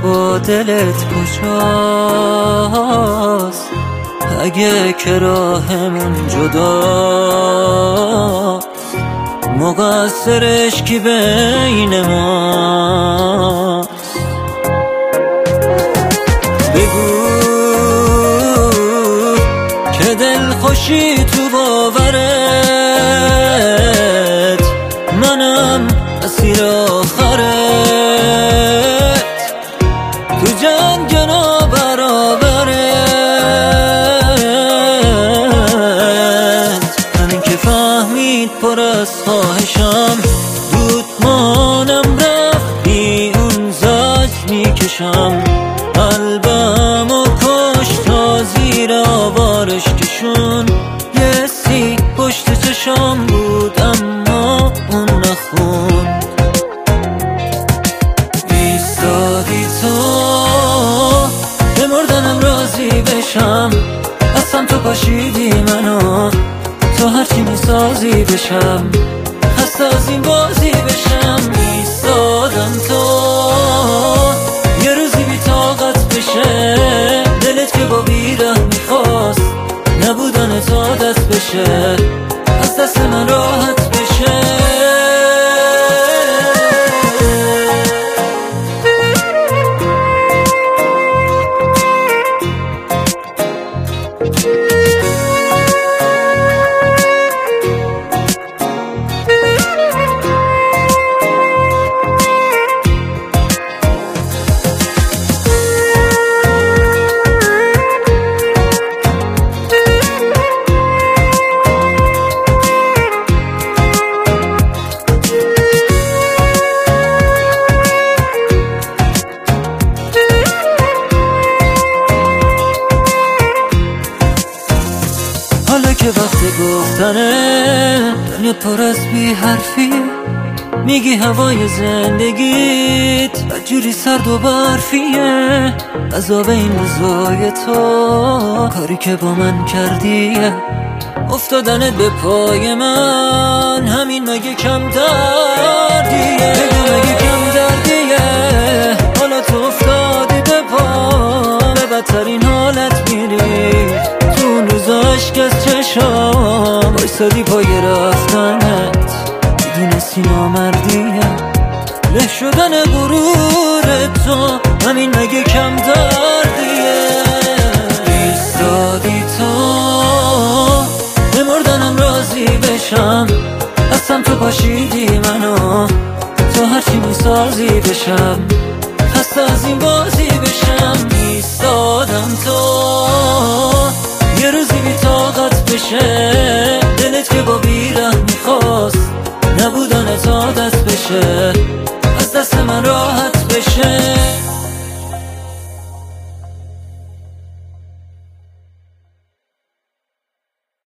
با دلت کجاست؟ اگه که راهمون جداست، مقصرش کی بین ماست؟ بگو که دل خوشی تو باورت، منم اسیر آخرت، تو جنگ نابرابرت. همین که فهمید پر از خواهشم، دودمانم رفت بی اون زج میکشم. قلبم و کش تا زیر آوارش کشون، یه سی پشت چشام بود اما اون نخوند. ایستادی تو به مردنم راضی بشم، اصلا تو پاشیدی منو تو هرچی میسازی بشم، خسته از این بازی بشم. ایستادم تو یه روزی بی طاقت بشه، دلت که با بیره میخواست نبودن تو عادت بشه، از دست من راحت بشه. حالا که وقت گفتنه، دنیا پر از بی حرفی، میگی هوای زندگیت بدجوری سرد و برفیه. عذاب این روزای تو کاری که با من کردیه، افتادنت به پای من همین مگه کم دردیه؟ بگو مگه کم دردیه؟ حالا تو افتادی به پا، به بدترین حالت میری، تو اون روزا عشق از چشام بایستادی پای رفتنت، میدونستی نامردیه. له شدن غرور تو همین مگه کم دردیه؟ ایستادی تو به مردنم راضی بشم، اصلا تو پاشیدی منو تو هرچی میسازی بشم، خسته از این بازی بشم. ایستادم تو یه روزی بی طاقت بشه، دلت که با بیره میخواست نبودن تو عادت بشه، از دست من راحت بشه.